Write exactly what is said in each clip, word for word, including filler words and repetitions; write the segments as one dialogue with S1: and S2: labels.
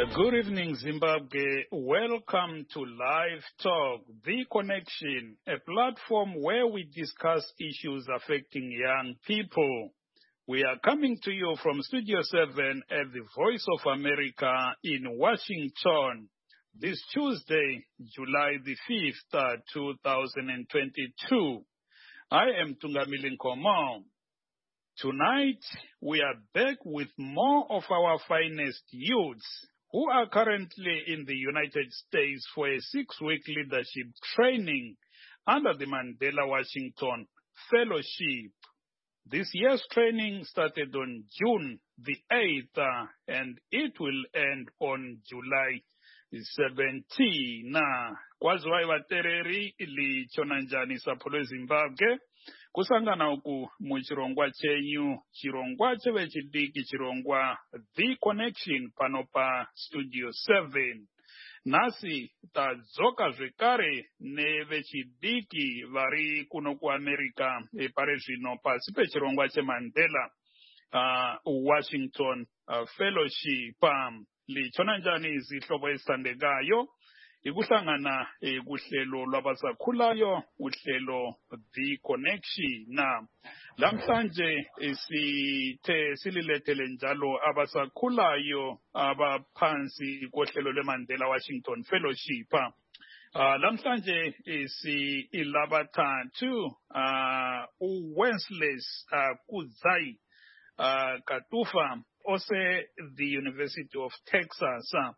S1: Good evening, Zimbabwe. Welcome to Live Talk, The Connection, a platform where we discuss issues affecting young people. We are coming to you from Studio seven at the Voice of America in Washington. This Tuesday, July the fifth, uh, two thousand twenty-two. I am Tungamili Nkomo. Tonight, we are back with more of our finest youths who are currently in the United States for a six-week leadership training under the Mandela Washington Fellowship. This year's training started on June the eighth, uh, and it will end on July seventeenth. Kwaziwa ivatereri ili chonanjani sapolo Zimbabwe. Kusangana uku muchirongwa chenyu, chirongwa chevechidiki chirongwa The Connection panopa Studio seven. Nasi tadzoka zvekare nevechidiki vari kuno kuAmerica pare zvino pasi pechirongwa cheMandela uh, Washington uh, Fellowship. Um, lichonanjani zihlobo ezithandekayo ikuhlangana eh, kuhlelo lwabasakhulayo uhlelo The Connection. Na lamhlanje sithe sililethele njalo abasakhulayo abaphansi kohlelo lweMandela Washington Fellowship. Uh, lamhlanje si ilabathathu uh, uWenceslas uh, Kudzai uh, Katufa ose the University of Texas. Uh,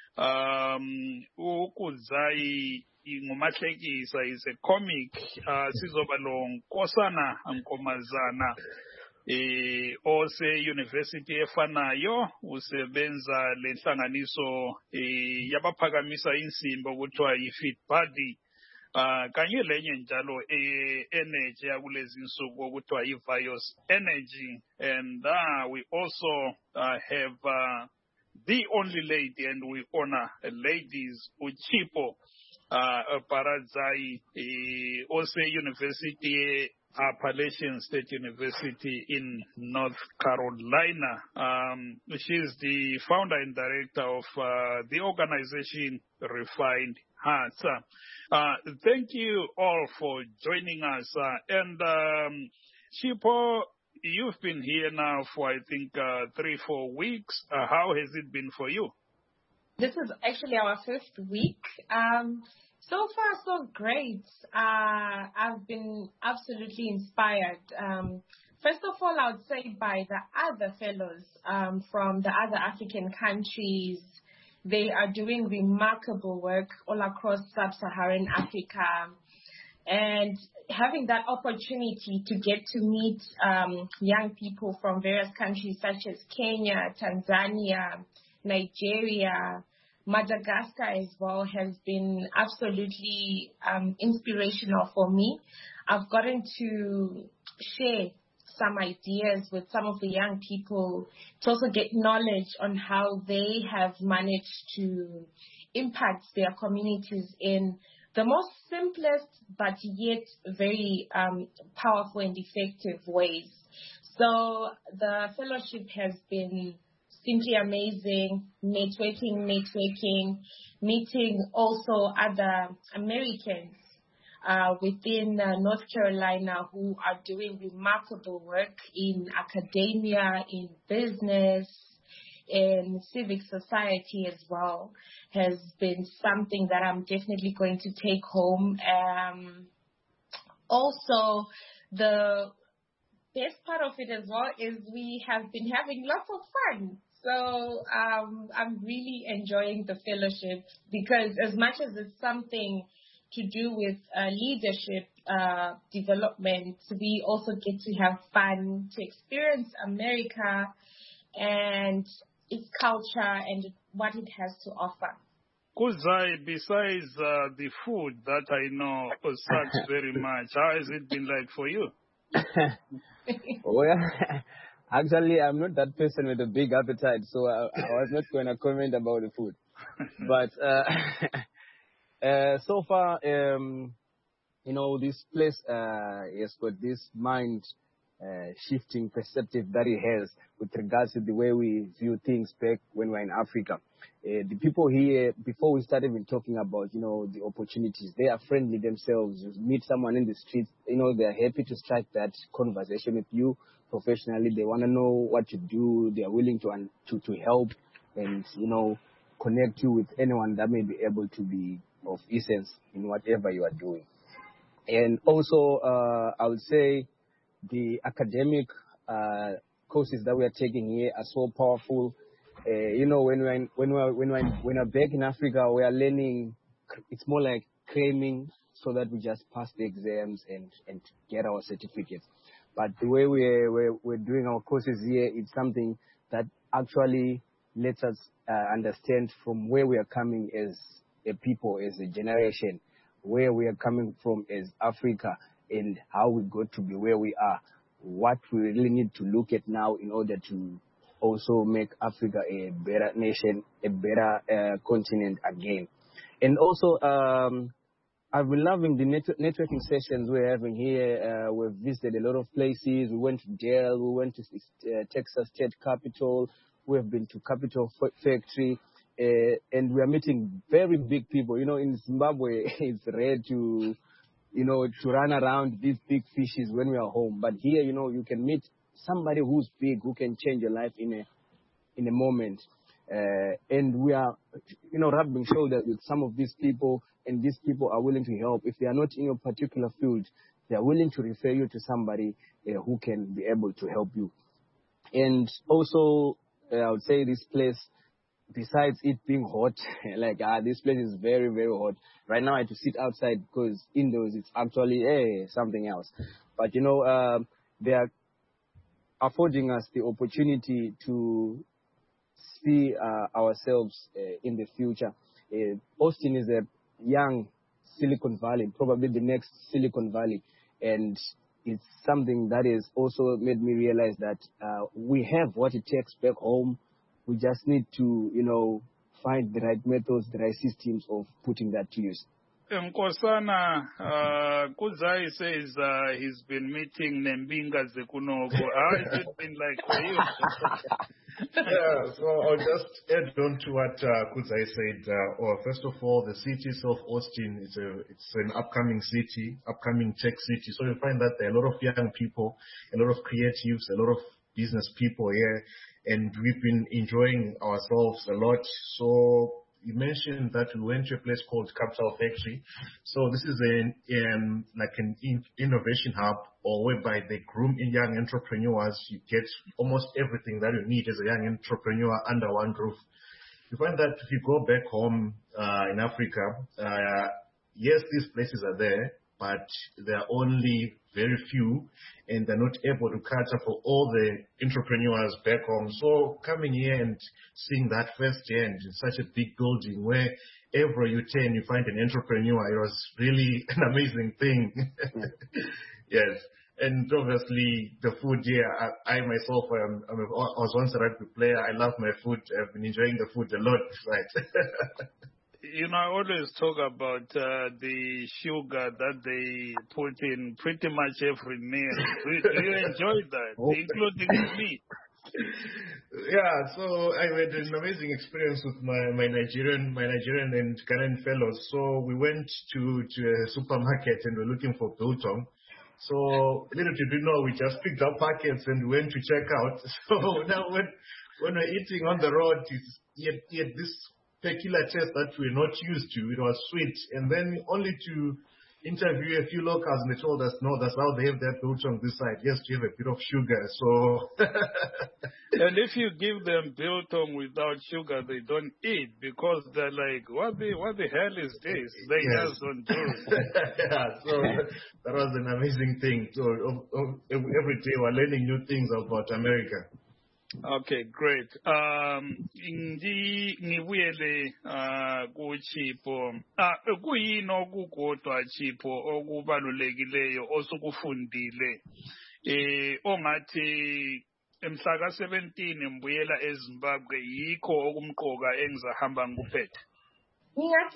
S1: Um, Ukudzai ngumahlekisa is a comic. Uh, sizoba lo Nkosana Nkomazana eh ose university efanayo usebenza lenhlanganiso eh yabaphakamisa insimbi okuthiwa yi-Fit Body. Uh, kanye lenye njalo eh energy yakulezi insuku okuthiwa yi-Vios Energy. And uh, we also uh, have uh, the only lady, and we honor ladies, Uchipo uh, Paradzai, uh, Ose University, Appalachian State University in North Carolina. Um, she's the founder and director of uh, the organization Refined Hearts. Uh, thank you all for joining us. Uh, and um, Chipo, you've been here now for, I think, uh, three, four weeks. Uh, how has it been for you?
S2: This is actually our fifth week. Um, so far, so great. Uh, I've been absolutely inspired. Um, first of all, I would say by the other fellows um, from the other African countries. They are doing remarkable work all across sub-Saharan Africa. And having that opportunity to get to meet um, young people from various countries such as Kenya, Tanzania, Nigeria, Madagascar as well has been absolutely um, inspirational for me. I've gotten to share some ideas with some of the young people to also get knowledge on how they have managed to impact their communities in the most simplest but yet very um, powerful and effective ways. So the fellowship has been simply amazing, networking, networking, meeting also other Americans uh, within uh, North Carolina who are doing remarkable work in academia, in business, in civic society as well, has been something that I'm definitely going to take home. Um, also, the best part of it as well is we have been having lots of fun. So um, I'm really enjoying the fellowship because as much as it's something to do with uh, leadership uh, development, we also get to have fun, to experience America and its culture and what it has to offer.
S1: Kudzai, besides uh, the food that I know sucks very much, how has it been like for you?
S3: Well, actually, I'm not that person with a big appetite, so I, I was not going to comment about the food. But uh, uh, so far, um, you know, this place uh, has got this mind uh, shifting perspective that it has with regards to the way we view things back when we're in Africa. Uh, the people here, before we start even talking about, you know, the opportunities, they are friendly themselves. You meet someone in the street, you know, they're happy to strike that conversation with you professionally. They want to know what you do. They are willing to, to, to help and, you know, connect you with anyone that may be able to be of essence in whatever you are doing. And also, uh, I would say the academic uh, courses that we are taking here are so powerful. Uh, you know, when we're, in, when, we're, when, we're, when we're back in Africa, we are learning, it's more like cramming so that we just pass the exams and, and get our certificates. But the way we're, we're, we're doing our courses here, it's something that actually lets us uh, understand from where we are coming as a people, as a generation, where we are coming from as Africa, and how we got to be where we are, what we really need to look at now in order to also make Africa a better nation, a better uh, continent again. And also, um, I've been loving the net- networking sessions we're having here. Uh, we've visited a lot of places. We went to Dell, we went to uh, Texas State Capitol, we've been to Capital F- Factory, uh, and we are meeting very big people. You know, in Zimbabwe, it's rare to, you know, to run around these big fishes when we are home. But here, you know, you can meet somebody who's big, who can change your life in a in a moment. Uh, and we are, you know, rubbing shoulders with some of these people, and these people are willing to help. If they are not in your particular field, they are willing to refer you to somebody uh, who can be able to help you. And also, uh, I would say this place, besides it being hot, like ah, this place is very, very hot. Right now I have to sit outside because indoors it's actually eh, something else. But, you know, uh, they are affording us the opportunity to see uh, ourselves uh, in the future. Uh, Austin is a young Silicon Valley, probably the next Silicon Valley. And it's something that has also made me realize that uh, we have what it takes back home. We just need to, you know, find the right methods, the right systems of putting that to use.
S1: Nkosana, uh, Kuzai says uh, he's been meeting Nembinga Zekunogo. How has it been like for you?
S4: Yeah, so I'll just add on to what uh, Kuzai said. Uh, or first of all, the city of Austin is a it's an upcoming city, upcoming tech city. So you find that there are a lot of young people, a lot of creatives, a lot of business people here, and we've been enjoying ourselves a lot. So you mentioned that we went to a place called Capital Factory. So this is an um, like an in- innovation hub, or whereby they groom in young entrepreneurs. You get almost everything that you need as a young entrepreneur under one roof. You find that if you go back home uh, in Africa, uh, yes, these places are there, but there are only very few, and they're not able to cater for all the entrepreneurs back home. So coming here and seeing that firsthand in such a big building where every you turn you find an entrepreneur, it was really an amazing thing. Yes. And obviously the food here, I, I myself, I'm, I'm a, I was once a rugby player. I love my food. I've been enjoying the food a lot, right?
S1: You know, I always talk about uh, the sugar that they put in pretty much every meal. Do, do you enjoy that, oh. including me?
S4: Yeah, so I had an amazing experience with my, my Nigerian my Nigerian and Ghanaian fellows. So we went to, to a supermarket and we're looking for biltong. So little did we know, we just picked up packets and went to check out. So now when when we're eating on the road, you had, you had this peculiar taste that we're not used to. It was sweet. And then only to interview a few locals, and they told us, no, that's how they have their biltong this side. Yes, you have a bit of sugar. So,
S1: and if you give them biltong without sugar, they don't eat because they're like, what the what the hell is this? They yes. just don't do it.
S4: Yeah, so that was an amazing thing. So every day we're learning new things about America.
S1: Okay, great. Um, ndi ngibuyele uh kuChipho. Ah, kuyini okukodwa Chipho okubalulekileyo osukufundile eh ongathi emhla ka seventeen mbuyela eZimbabwe yikho okumqoka engizahamba ngikuphethe?
S2: Ngingathi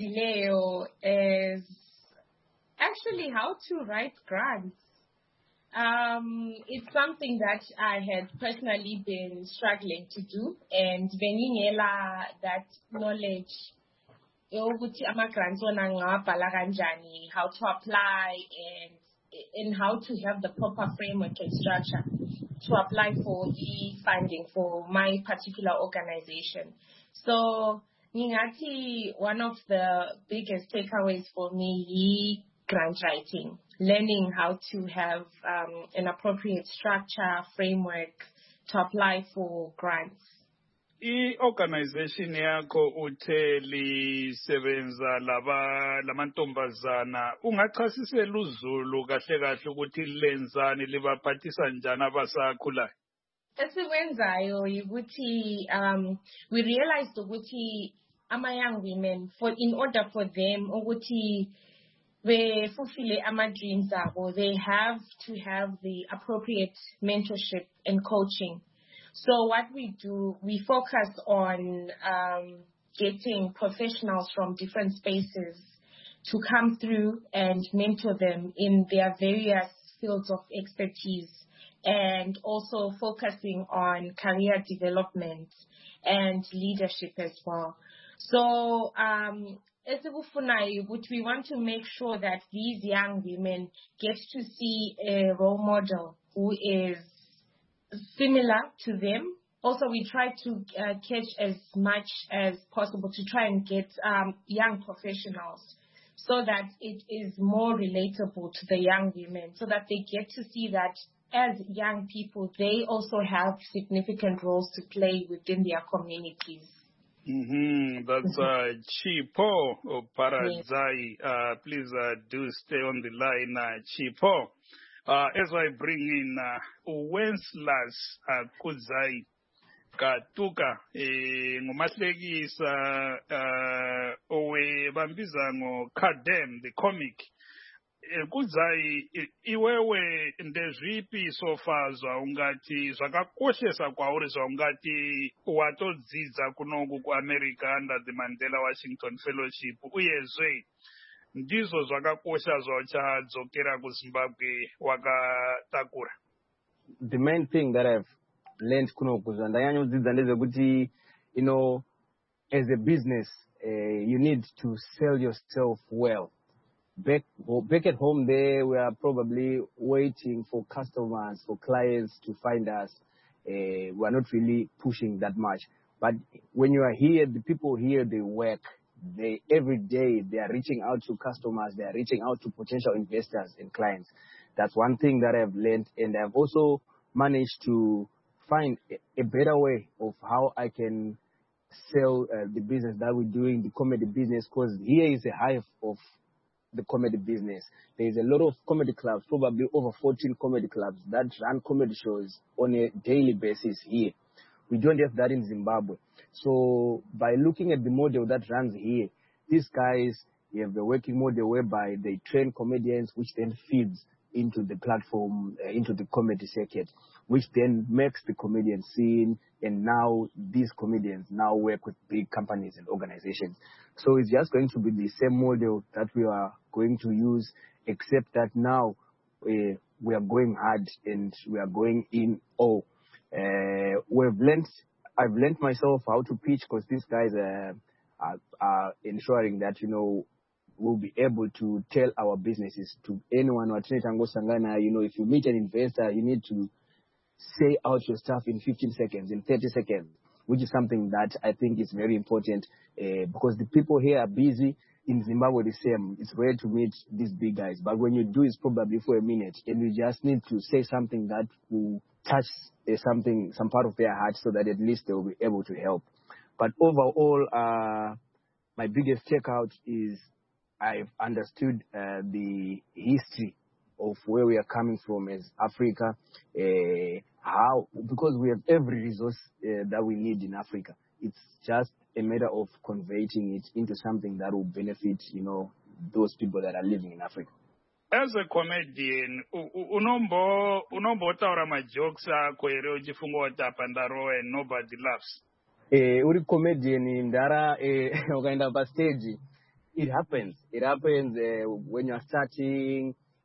S2: engufundileyo is actually how to write grants. Um, it's something that I had personally been struggling to do, and beningela that knowledge ukuthi ama-grants wona ngawabhala kanjani, how to apply, and and how to have the proper framework and structure to apply for the funding for my particular organization. So ngingati one of the biggest takeaways for me is grant writing, learning how to have um, an appropriate structure, framework to apply for grants.
S1: I-organization yakho uthe lisebenza laba lamantombazana, ungachasisela uZulu kahle kahle ukuthi lenzani libaphathisa njani abasakhulayo?
S2: Esikwenzayo ukuthi um we realized ukuthi ama young women, for in order for them ukuthi befulfill ama dreams abo, they have to have the appropriate mentorship and coaching. So what we do, we focus on um, getting professionals from different spaces to come through and mentor them in their various fields of expertise, and also focusing on career development and leadership as well. So um, we want to make sure that these young women get to see a role model who is similar to them. Also, we try to uh, catch as much as possible to try and get um, young professionals so that it is more relatable to the young women, so that they get to see that as young people, they also have significant roles to play within their communities.
S1: Mm-hmm. That's uh, Chipo Paradzai. Uh, please uh, do stay on the line, uh, Chipo. Uh, as I bring in uh, Wenceslas uh, Kudzai Katuka, ngumahlekisa uh, owe bambiza ngo Kadem, the comic. Kudzai, iwewe ndezvipi sofazwa ungati zvakakoshesa kwauri zvaungati watodzidza kunoku kuAmerica under the Mandela Washington Fellowship, uyezve ndizvo zvakakosha zvauchadzokera kuZimbabwe wakatakura?
S3: The main thing that I've learned kunoku zvandanyanyodzidza ndezvekuti, you know, as a business, uh, you need to sell yourself well. Back, back at home there, we are probably waiting for customers, for clients to find us. Uh, we are not really pushing that much. But when you are here, the people here, they work. They every day, they are reaching out to customers. They are reaching out to potential investors and clients. That's one thing that I've learned. And I've also managed to find a, a better way of how I can sell uh, the business that we're doing, the comedy business, because here is a hive of the comedy business. There is a lot of comedy clubs, probably over fourteen comedy clubs that run comedy shows on a daily basis here. We don't have that in Zimbabwe. So by looking at the model that runs here, these guys, you have the working model whereby they train comedians, which then feeds into the platform, uh, into the comedy circuit, which then makes the comedian scene, and now these comedians now work with big companies and organizations. So it's just going to be the same model that we are going to use, except that now uh, we are going hard and we are going in all. Uh, we've learned, I've learned myself how to pitch, because these guys uh, are, are ensuring that, you know, we'll be able to tell our businesses to anyone. You know, if you meet an investor, you need to say out your stuff in fifteen seconds, in thirty seconds, which is something that I think is very important uh, because the people here are busy. In Zimbabwe, the same. It's rare to meet these big guys, but when you do, it's probably for a minute, and you just need to say something that will touch uh, something, some part of their heart, so that at least they will be able to help. But overall, uh, my biggest checkout is I've understood uh, the history of where we are coming from as Africa, uh, how, because we have every resource uh, that we need in Africa. It's just a matter of converting it into something that will benefit, you know, those people that are living in Africa.
S1: As a comedian, unombo unombo taura majokes akho ere uchifunga kuti apa ndaro and nobody laughs.
S3: Eh, uri comedian ndara eh ukaenda pa stage, it happens. It happens uh, when you are starting.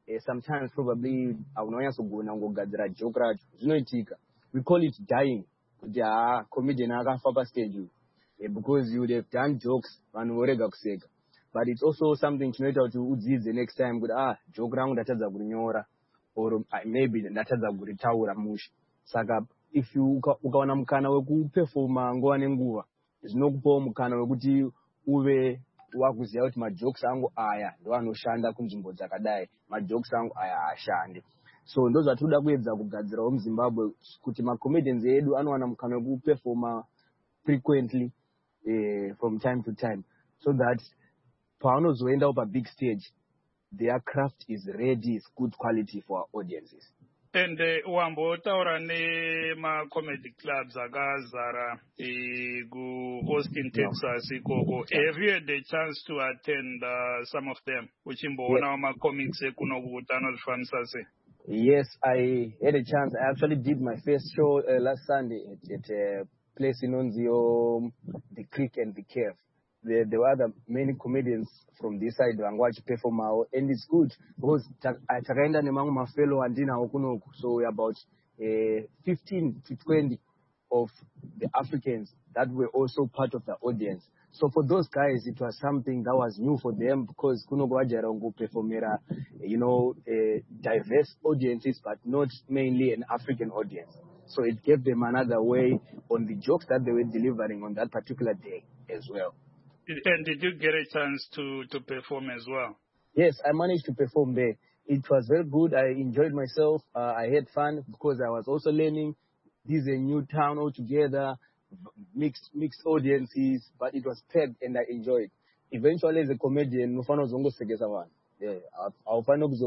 S3: uh, sometimes probably aunonyasogona ngogadzira joke racho zvinoitika. We call it dying. Kuti ah comedian akafa pa stage uh, because you would have done jokes vanhu vorega kuseka. But it's also something chinoita kuti udzidze next time kuti ah joke rangu ndatadza kurinyora or uh, maybe ndatadza kuritaura musha. Saka if you ukawana mukana wekuperforma nguva nenguva zvinokupawo mukana wekuti uve wakuziva kuti majokes angu aya ndo anoshanda kunzvimbo dzakadai, majokes angu aya ashande. So ndo zvatoda kuedza kugadzirawo muZimbabwe kuti macomedians edu anowana mukana wekuperforma frequently uh, from time to time so that paanozoendawo pa big stage their craft is ready, is good quality for our audiences.
S1: And uh, wambotaura nema-comedy clubs akazara ku-Austin, Texas ikoko. Have you had the chance to attend uh, some of them? Uchimboona ma-comics ekunokuti anozvifambisa sei?
S3: Yes, I had a chance. I actually did my first show uh, last Sunday at, at a place in Onzio, the Creek and the Cave. There, there were other many comedians from this side and watch perform out, and it's good because I takaenda nemangu mafelo andina okunoku. So we're about uh, fifteen to twenty of the Africans that were also part of the audience. So for those guys, it was something that was new for them because kunoku wajarongo performera, you know, uh, diverse audiences, but not mainly an African audience. So it gave them another way on the jokes that they were delivering on that particular day as well.
S1: And did you get a chance to, to perform as well?
S3: Yes, I managed to perform there. It was very good. I enjoyed myself. Uh, I had fun because I was also learning. This is a new town altogether, mixed mixed audiences, but it was packed and I enjoyed. Eventually, as a comedian, yeah, I'll find out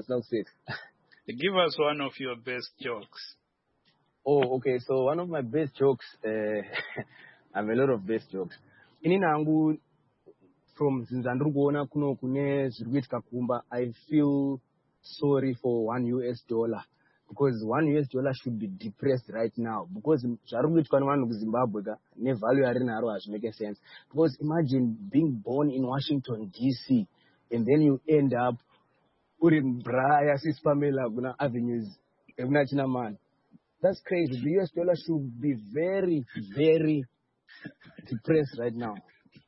S1: Give us one of your best jokes.
S3: Oh, okay. So one of my best jokes, uh, I have a lot of best jokes. Ininangu from Zinzandrukuona kuno kune zvirikuitika kumba, I feel sorry for one U S dollar because one U S dollar should be depressed right now because zvarikuitika nevanhu kuZimbabwe ka nevalue yarinaro hazvimake sense. Because imagine being born in Washington D C and then you end up uri Braya Sispamela kuna avenues ekuna Chinamani. That's crazy. The U S dollar should be very, very depressed right now.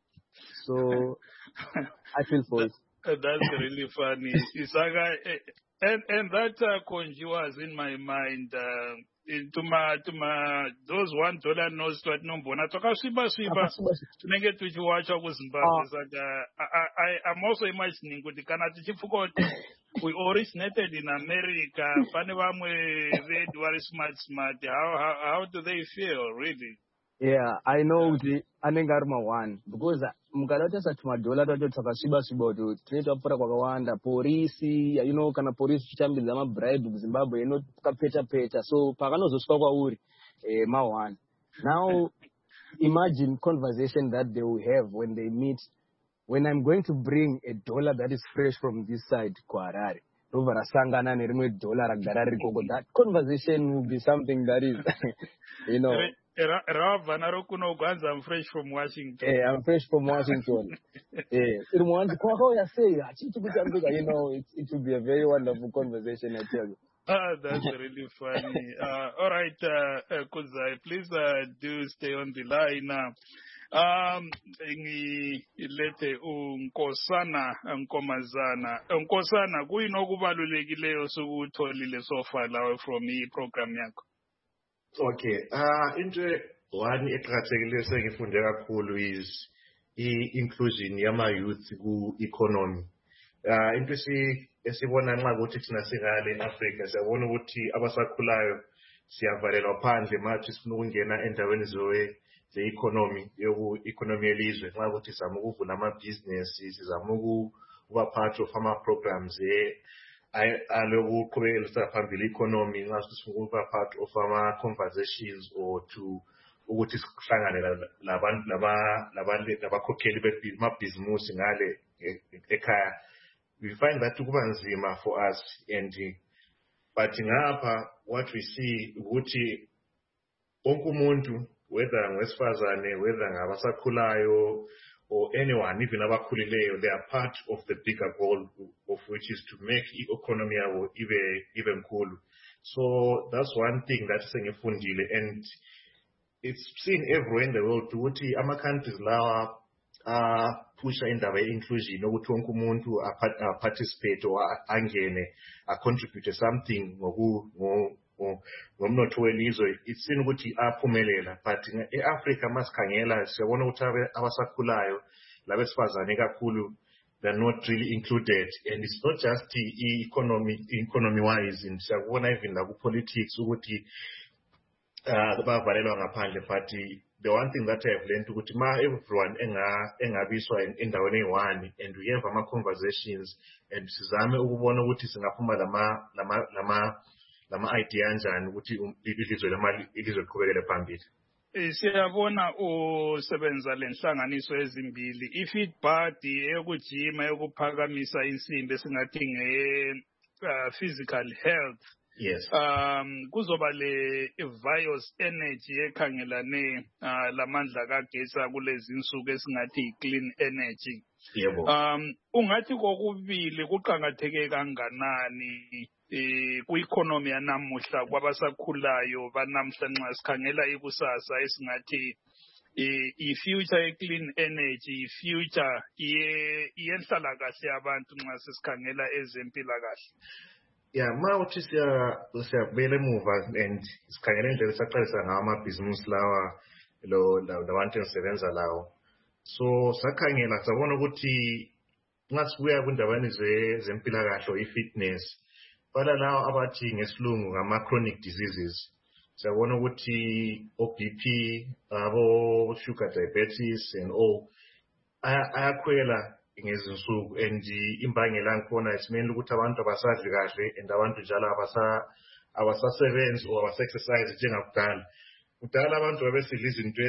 S3: So I feel for it.
S1: That's really funny. Isaga, and and that uh, conjures in my mind uh, to my to my those one dollar notes to nombona toka shiba shiba tunenge tuchiwacha ku Zimbabwe. Saga I I I'm also imagining kuti kana tichifuka we originated in America. Pane vamwe vedu vari smart smart. How how how do they feel really?
S3: Yeah, I know the anenge ari one because mukada tasati madollar tacho takasviba sviba kuti tinoita pfuura kwakawanda polisi, you know, kana polisi chichambidza mabribe kuZimbabwe inokapeta peta, so pakanozosvika kwauri eh ma one. Now imagine conversation that they will have when they meet. When I'm going to bring a dollar that is fresh from this side to Harare, that conversation will be something that is, you know.
S1: I'm fresh from Washington.
S3: Yeah, I'm fresh from Washington. Yeah. You know, it, it will be a very wonderful conversation, I tell you.
S1: Ah, that's really funny. Uh, all right, uh, uh, Kudzai, please uh, do stay on the line now. Um, ngilete uNkosana Nkomazana. Nkosana, kuyini okubalulekileyo sokutholile so far lawe from i-program yakho?
S4: Okay, uh, into one eqhakathekileyo sengifunde kakhulu is i-inclusion yama-youth ku-economy. Uh, into esibona nxa ukuthi thina singale in-Africa, siyabona ukuthi abasakhulayo siyavalelwa phandle mathi sifuna ukungena endaweni zowe the economy, yoku economy yelizwe, nxa ukuthi sizama ukuvula ama-business, sizama ukuba part of ama-programs alokuqhubekela phambili economy, nxa sifuna ukuba part of ama-conversations or to ukuthi sihlangane labantu labakhokheli bamabhizimusi ngale ekhaya. We find that kuba nzima for us, and but ngapha what we see ukuthi wonke umuntu, whether ngowesifazane, whether ngabasakhulayo or anyone, even abakhulile, they are part of the bigger goal, of which is to make economy even even cool. So that's one thing that's sengifundile, and it's seen everywhere in the world. Ukuthi ama countries lawa uh pusha indaba ye-inclusion, ukuthi wonke umuntu a participate or angene a contribute something ngoku ngomnotho welizwe. It's seen ukuthi aphumelela, but e-Africa masikhangela siyabona ukuthi abasakhulayo labesifazane kakhulu, they're not really included, and it's not just the economy economy wise, and siyabona even la ku-politics ukuthi uh bavalelwa ngaphandle. But the one thing that I have learned ukuthi ma everyone engabiswa endaweni eyi-one, and we have ama conversations and sizame ukubona ukuthi singaphuma lama lama lama lama idea njani ukuthi ilizwe lamali ilizwe liqhubekele phambili.
S1: Siyabona usebenza lenhlanganiso ezimbili, i-Fitbod eyokujima eyokuphakamisa insimbi esingathi nge physical health.
S4: Yes.
S1: Um kuzoba le Vios Energy ekhangelane lamandla kagesi kulezi insuku esingathi clean energy.
S4: Yebo.
S1: Um ungathi kokubili kuqhakatheke kanganani eh ku-economy yanamuhla kwabasakhulayo banamhla nxa sikhangela ikusasa esingathi i-future ye-clean energy, i-future yenhlalakahle yabantu nxa sesikhangela ezempilakahle?
S4: Yeah, ma uthi siya siyabuyela emuva and sikhangela indlela esaqalisa ngawo amabhizinisi lawa lo labantu engisebenza lawo. So sakhangela sabona ukuthi nxa sibuya kundabani zempilakahle i-fitness, bala lawo abathi ngesilungu ngama-chronic diseases. Siyabona ukuthi o-B P, abo-sugar diabetes and all ayakhwela ngezinsuku, and imbangela ngikhona isimeni ukuthi abantu abasadli kahle and abantu njalo abasa abasasebenzi or abasa-exercise njengakudala. Kudala abantu babesidla izinto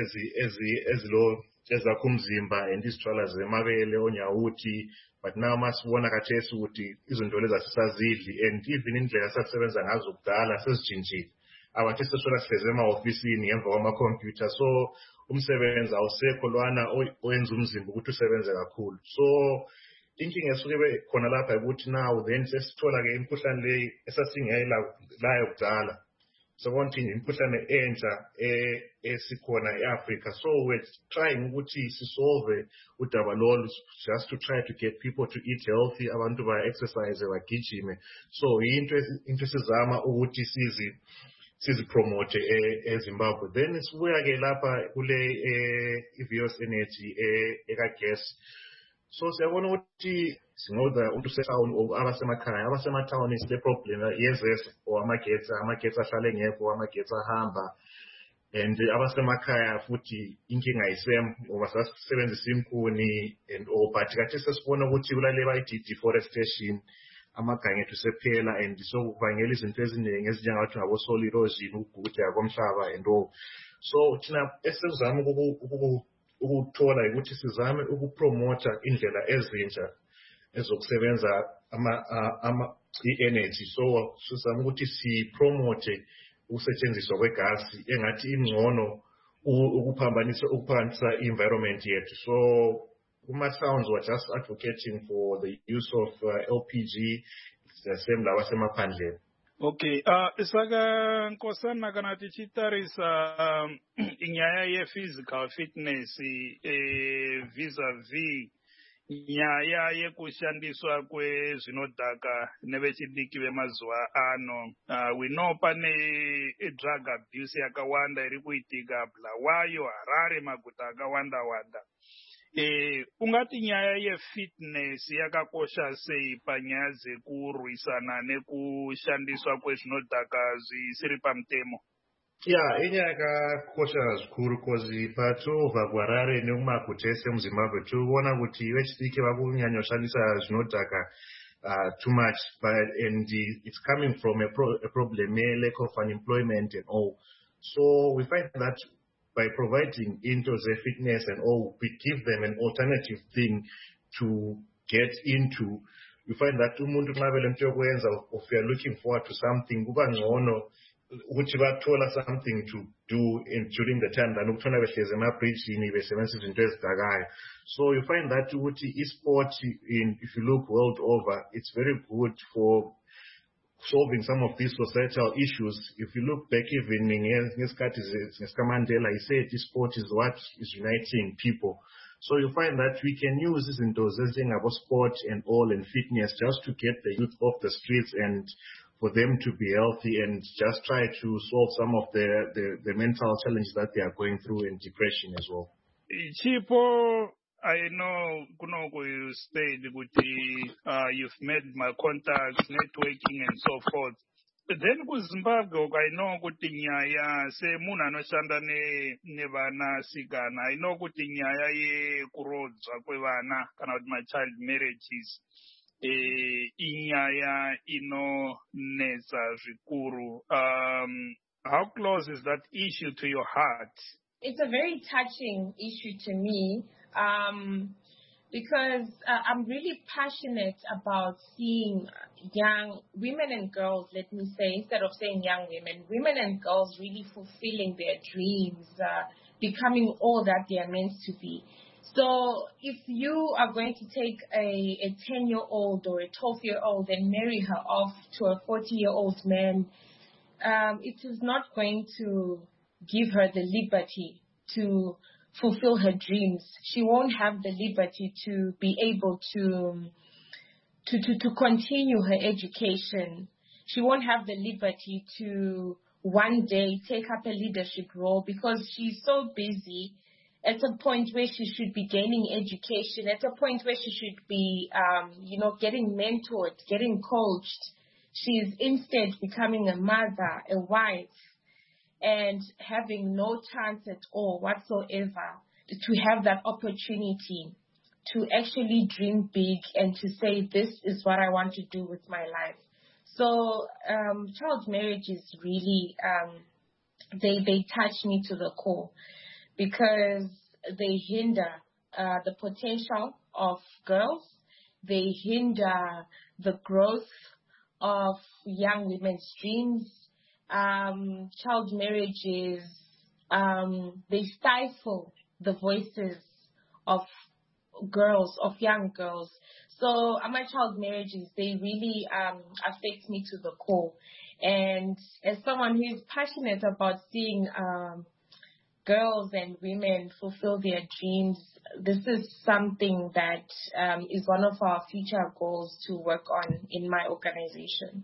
S4: ezilo ezakha umzimba and izithwala zemabele onyawuthi, but now masibona khathesi ukuthi izinto lezi asisazidli, and even indlela esasebenza ngazo kudala sezitshintshile. Abantu sesithola sihlezi ema-ofisini ngemva kwamakhompyutha, so umsebenzi awusekho lwana oyenza umzimba ukuthi usebenze kakhulu. So inkinga esuke khona lapha ukuthi now then sesithola-ke imikhuhlane le esasingeyela layo kudala, sabona ukuthi imikhuhlane entsha esikhona e-Africa. So we're trying ukuthi sisolve udaba lolu, just to try to get people to eat healthy, abantu ba-exercise bagijime. So into into sizama ukuthi sizi sizipromote eZimbabwe. Then sibuya-ke lapha kule i-Vios Energy eka-gas. So siyabona ukuthi singoda umuntu setown or abasemakhaya, abasemathawuni is the problem yezesifo or amagetsi amagetsi ahlale engekho, amagetsi ahamba, and abasemakhaya futhi inkinga ayisem ngoba sasebenzisa inkuni and all. But kathi sesibona ukuthi kulale bayithi deforestation, amaganga ethu sephela, and so kubangela izinto eziningi ezinjengathi ngabo soil erosion, ukugugudeka komhlaba and all. So thina esizama ukuthola ukuthi sizame ukupromota indlela ezintsha ezokusebenza ama ama i-energy. So sizama ukuthi sipromote ukusetshenziswa kwegasi engathi ingcono ukuphambanisa ukuphakamisa i-environment yethu. So Kuma Sounds were just advocating for the use of uh, L P G, the same la wasemaphandleni.
S1: Okay, uh saka nkosana kana tichitarisa inyaya ye physical fitness eh vis-a-vis nyaya yekushandiswa kwezvinodhaka nevechidiki vemazuva ano. Uh, we know pane drug abuse yakawanda iri kuitika Bulawayo, Harare, maguta akawanda wanda. Eh ungati nyaya ye-fitness yakakosha sei panyaya dzekurwisana nekushandiswa kwezvinodhaka zvisiri pamutemo?
S4: Yeah, inyaya yakakosha zvikuru because patobva kuHarare nekumaguta ese muZimbabwe tinoona kuti vechidiki vakunyanya kushandisa zvinodhaka uh, too much, but and uh, it's coming from a, pro a problem, a lack of unemployment and all. So we find that by providing into the fitness and all, we give them an alternative thing to get into. You find that umuntu nxa belento yokwenza, if you are looking forward to something, kuba ngcono which bathola something to do in during the time that ukuthola behlezi emabridgini besebenzisa izinto ezidakayo. So you find that ukuthi e-sport, in if you look world over, it's very good for solving some of these societal issues. If you look back even in Mandela, he said sport is what is uniting people. So you find that we can use this in dosing about sport and all and fitness just to get the youth off the streets and for them to be healthy and just try to solve some of the, the, the mental challenges that they are going through and depression as well.
S1: Chipo, I know Kunoko, you said uh, you've made my contacts, networking and so forth. Then ku Zimbabwe, I know kuti nyaya se munhu anoshanda nevana sikana. I know kuti nyaya yekurodzwa kwevana kana kuti ma-child marriages eh, inyaya inonetsa zvikuru. Um, how close is that issue to your heart?
S2: It's a very touching issue to me. Um, because uh, I'm really passionate about seeing young women and girls, let me say, instead of saying young women, women and girls really fulfilling their dreams, uh, becoming all that they are meant to be. So if you are going to take a, a ten-year-old or a twelve-year-old and marry her off to a forty-year-old man, um, it is not going to give her the liberty to fulfill her dreams. She won't have the liberty to be able to, to, to, to continue her education. She won't have the liberty to one day take up a leadership role because she's so busy at a point where she should be gaining education, at a point where she should be, um, you know, getting mentored, getting coached. She's instead becoming a mother, a wife, and having no chance at all whatsoever to have that opportunity to actually dream big and to say, this is what I want to do with my life. So um, child marriage is really, um, they, they touch me to the core because they hinder uh, the potential of girls. They hinder the growth of young women's dreams. Um, child marriages, um, they stifle the voices of girls, of young girls. So uh, my child marriages, they really um, affect me to the core. And as someone who is passionate about seeing um, girls and women fulfill their dreams, this is something that um, is one of our future goals to work on in my organization.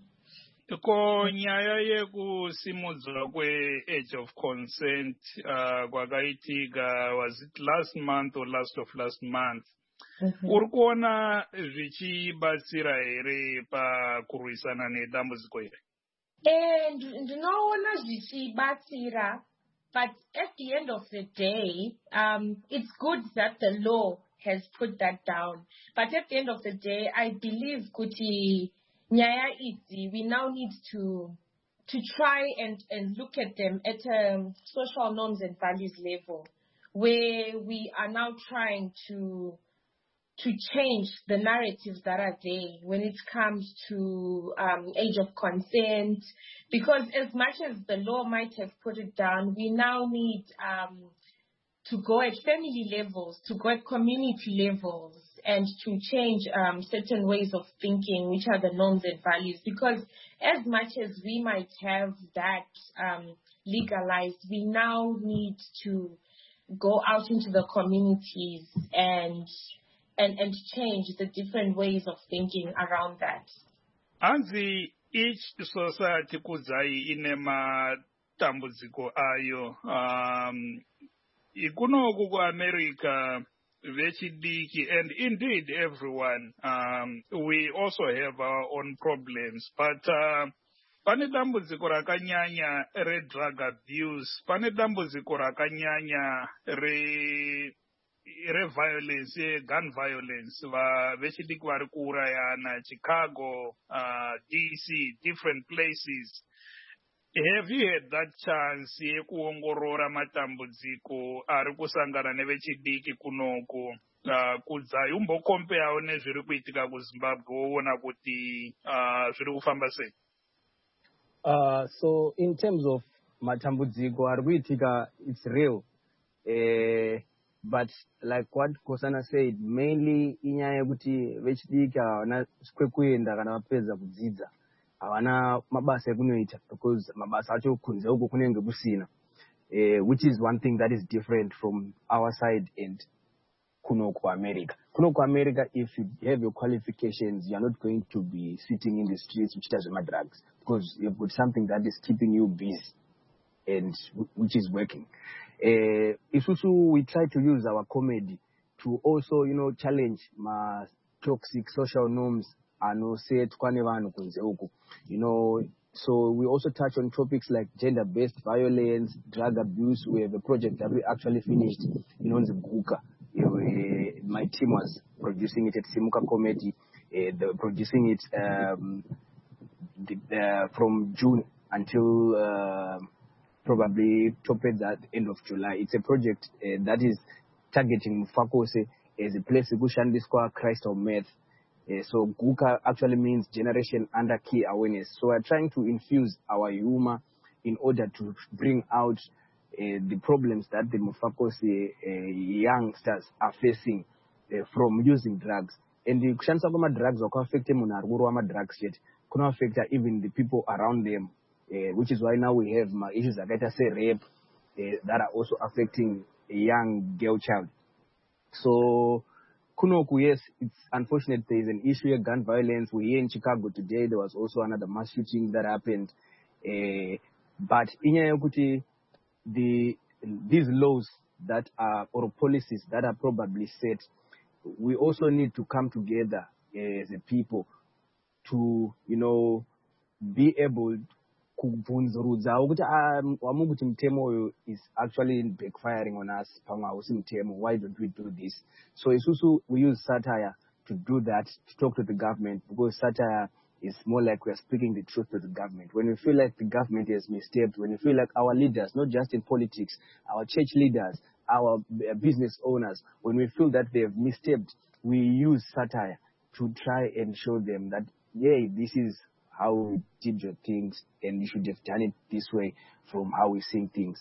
S1: Ko nyaya yekusimudzwa kwe-age of consent uh, kwakaitika, was it last month or last of last month?
S2: Mm-hmm.
S1: Uri kuona zvichibatsira here pakurwisana nedambudziko iri?
S2: And ndinoona zvichibatsira, but at the end of the day, um, it's good that the law has put that down. But at the end of the day, I believe kuti nyaya idzi, we now need to to try and, and look at them at a social norms and values level, where we are now trying to to change the narratives that are there when it comes to um, age of consent. Because as much as the law might have put it down, we now need um, to go at family levels, to go at community levels, and to change um, certain ways of thinking, which are the norms and values. Because as much as we might have that um, legalized, we now need to go out into the communities and and, and change the different ways of thinking around that.
S1: Anzi, each society kudzai ine matambudziko ayo. Um, ikunoku ku America, vechidiki, and indeed everyone, um, we also have our own problems. But uh, pane dambudziko rakanyanya re-drug abuse, pane dambudziko rakanyanya re... re-violence, gun violence, vechidiki vari kuurayana, Chicago, uh, D C, different places. Have you had that chance yekuongorora matambudziko ari kusangana nevechidiki kunoku uh, kudzai umbokompeawo nezviri kuitika kuZimbabwe woona kuti uh, zviri kufamba sei?
S3: Uh, so in terms of matambudziko arikuitika, it's real. Uh, but like what Kosana said, mainly inyaya kuti vechidiki havana kwekuenda kana vapedza kudzidza havana mabasa ekunoita because mabasa acho kunze uko kunenge kusina, uh, which is one thing that is different from our side and Kunoko America. Kunoko America, if you have your qualifications, you're not going to be sitting in the streets which does my drugs because you've got something that is keeping you busy and which is working. Uh, Isusu, we try to use our comedy to also, you know, challenge my toxic social norms and say it, you know. So we also touch on topics like gender-based violence, drug abuse. We have a project that we actually finished in Onzibuka. Uh, my team was producing it at Simuka Comedy. Uh, they were producing it um, the, uh, from June until uh, probably towards the end of July. It's a project uh, that is targeting Mufakose as a place to Square Christ of Meth. Uh, so Guka actually means generation under key awareness. So we're trying to infuse our humor in order to bring out Uh, the problems that the Mufakos uh, youngsters are facing uh, from using drugs. And the kushandisa kwama drugs wakaafekte munhu ari kurova drugs yet kunoafekta even the people around them, uh, which is why now we have my issues akaita se rape uh, that are also affecting a young girl child. So kunoku, yes, it's unfortunate there is an issue of gun violence. We're here in Chicago today. There was also another mass shooting that happened. Uh, but inyaya yokuti The these laws that are or policies that are probably set, we also need to come together as a people to, you know, be able kubvunzurudza ukuthi wamukuti mtemo is actually backfiring on us. Why don't we do this? So isusu we use satire to do that, to talk to the government, because satire is more like we're speaking the truth to the government. When we feel like the government has misstepped, when we feel like our leaders, not just in politics, our church leaders, our business owners, when we feel that they have misstepped, we use satire to try and show them that, yeah, this is how we did your things and you should have done it this way from how we see things.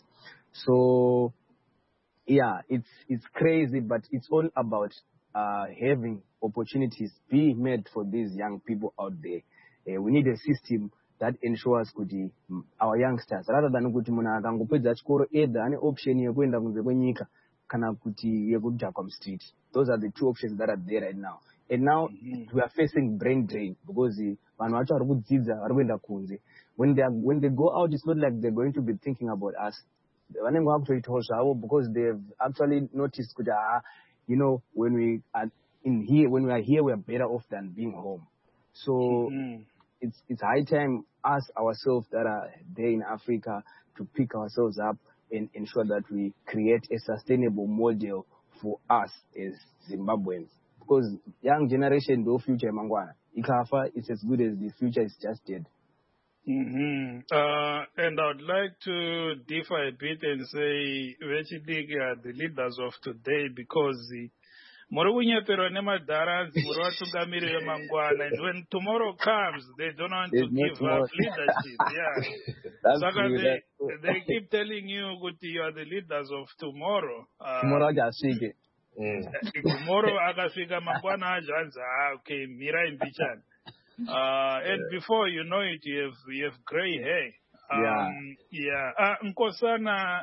S3: So, yeah, it's it's crazy, but it's all about uh, having opportunities being made for these young people out there. Uh, we need a system that ensures kuti our youngsters, rather than kuti munhu akangopedza chikoro either ane option yekuenda kunze kwenyika kana kuti yekuja kwa street. Those are the two options that are there right now. And now mm-hmm. we are facing brain drain because vanhu vacho vari kudzidza vari kuenda kunze. When they are, when they go out, it's not like they're going to be thinking about us. Vanenge vakutoitawo zvavo because they've actually noticed kuti ah, you know, when we are in here, when we are here, we are better off than being home. So mm-hmm. it's it's high time us ourselves that are there in Africa to pick ourselves up and ensure that we create a sustainable model for us as Zimbabweans. Because young generation, no future mangwana. Ikafa, it's as good as the future is just dead.
S1: Mm-hmm. Uh, and I would like to differ a bit and say, Vechidik are the leaders of today because the Morunyapero Nemadara, Muruatugamiri Mangwana, and when tomorrow comes, they don't want There's to give up leadership. Yeah.
S3: That's
S1: so
S3: true,
S1: they,
S3: that's
S1: they keep telling you, Guti, you are the leaders of tomorrow. Uh,
S3: tomorrow, Gasige.
S1: Tomorrow, Agafika Mangwana, Janza, okay, Mira in Bichan. Uh, and yeah. Before you know it, you have you have gray hair. Um, yeah. Yeah. Uh, Nkosana,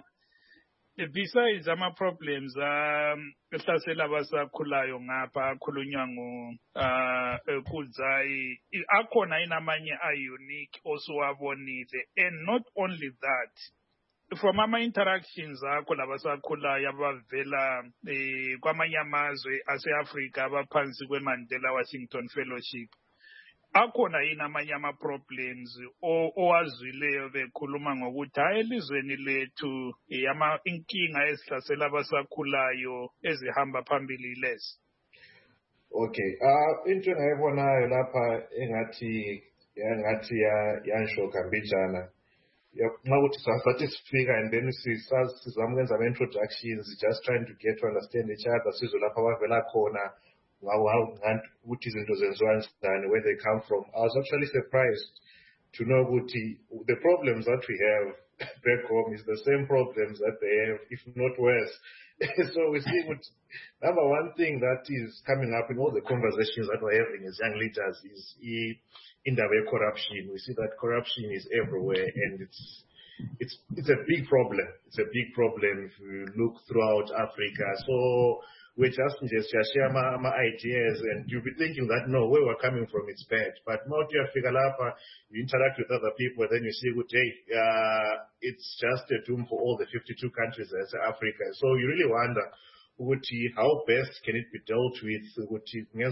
S1: besides ama problems, um, esasela basakhulayo ngapha khulunywa ngo uh kudzai akhona inamanye a unique also wabonile, and not only that. From ama interactions akho labasakhulayo abavela eh kwamanye amazwe ase-Africa abaphansi kwe-Mandela Washington Fellowship. Akhona yini amanye ama-problems owazwileyo bekhuluma ngokuthi hayi elizweni lethu ama inkinga ezihlasela abasakhulayo ezihamba phambili lezi?
S4: Okay, uh into engayibonayo lapha engathi engathi yanshoka mbijana nxa ukuthi sasathi sifika and then sizama ukwenza ama-introductions, just trying to get to understand each other, sizwe lapha abavela khona, where they come from. I was actually surprised to know what the problems that we have back home is the same problems that they have, if not worse. So we see what number one thing that is coming up in all the conversations that we're having as young leaders is in the way corruption. We see that corruption is everywhere, and it's it's it's a big problem. It's a big problem if you look throughout Africa. So we're just just share my, my ideas, and you'll be thinking that no, where we're coming from, it's bad. But now you figure out, you interact with other people, then you see, hey, uh, it's just a doom for all the fifty-two countries as Africa. So you really wonder, how best can it be dealt with,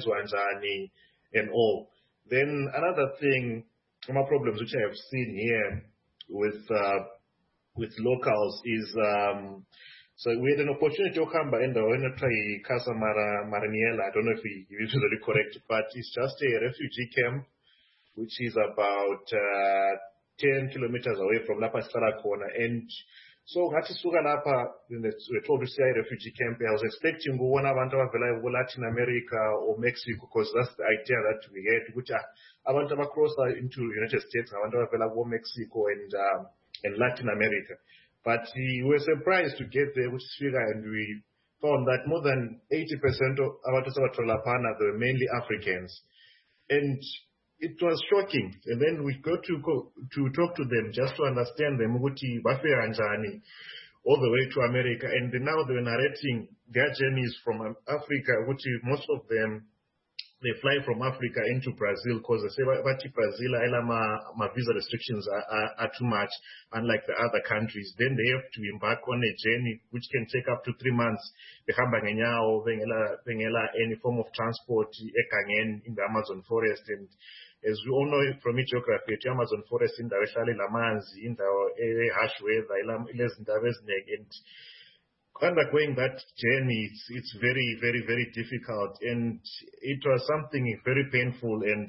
S4: and all. Then another thing, my problems which I have seen here with uh, with locals is. Um, So we had an opportunity to come by and when I try Casa Mara Maraniela, I don't know if we usually correct, but it's just a refugee camp, which is about uh, ten kilometers away from Lapa Corner. And so Hati Suga Lapa, we told to say refugee camp, I was expecting one of Latin America or Mexico, because that's the idea that we had, which I want to cross into the United States, I want to go Mexico and, uh, and Latin America. But we were surprised to get there, which figure, and we found that more than eighty percent of our Lapana, they were mainly Africans. And it was shocking. And then we got to go to talk to them just to understand them, all the way to America. And now they were narrating their journeys from Africa, which most of them, they fly from Africa into Brazil because they say, but Brazil, my visa restrictions are, are, are too much, unlike the other countries. Then they have to embark on a journey which can take up to three months. They have any form of transport in the Amazon forest. And as we all know from geography, the Amazon forest in the Lamanzi, in the harsh weather, and undergoing that journey, it's, it's very, very, very difficult, and it was something very painful. And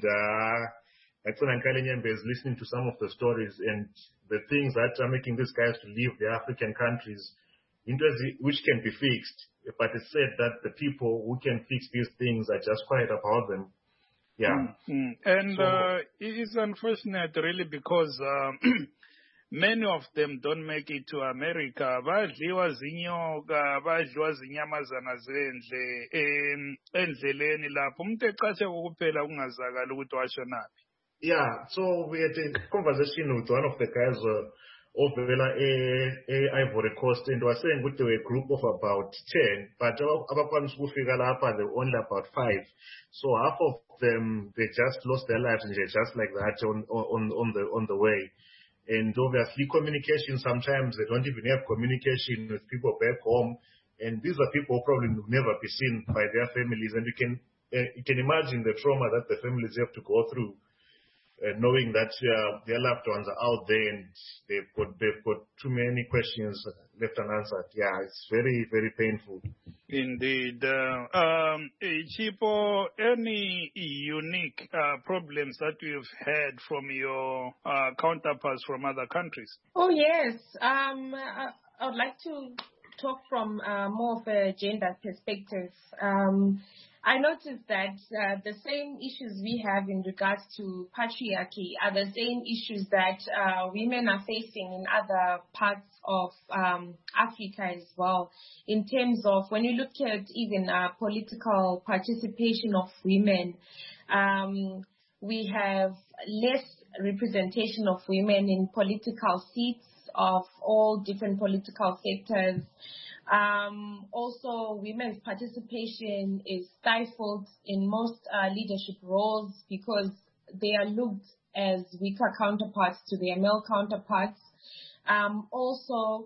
S4: uh, is listening to some of the stories and the things that are making these guys to leave the African countries, which can be fixed. But it's said that the people who can fix these things are just quiet about them. Yeah.
S1: Mm-hmm. And so, uh, it is unfortunate, really, because um, many of them don't make it to America. Badliwa zinyoka, badliwa zinyamazana zendle endleleni lapho. Umuntu eqashe ukuphela kungazakala ukuthi washonaphi.
S4: Yeah, so we had a conversation with one of the guys uh, over uh, Ivory Coast, and was saying that they were a group of about ten, but abakwanisa ukufika lapha they were only about five. So half of them, they just lost their lives and just like that on on on the on the way. And obviously communication, sometimes they don't even have communication with people back home. And these are people who probably will never be seen by their families. And you can uh, you can imagine the trauma that the families have to go through, uh, knowing that uh, their loved ones are out there and they've got, they've got too many questions left unanswered. Yeah, it's very, very painful.
S1: Indeed. Uh, um, Chipo, any unique uh, problems that you've had from your uh, counterparts from other countries?
S2: Oh, yes. Um, I, I would like to talk from uh, more of a gender perspective. Um, I noticed that uh, the same issues we have in regards to patriarchy are the same issues that uh, women are facing in other parts of um, Africa as well. In terms of when you look at even uh, political participation of women, um, we have less representation of women in political seats of all different political sectors. Um, also, women's participation is stifled in most uh, leadership roles because they are looked as weaker counterparts to their male counterparts. Um, also,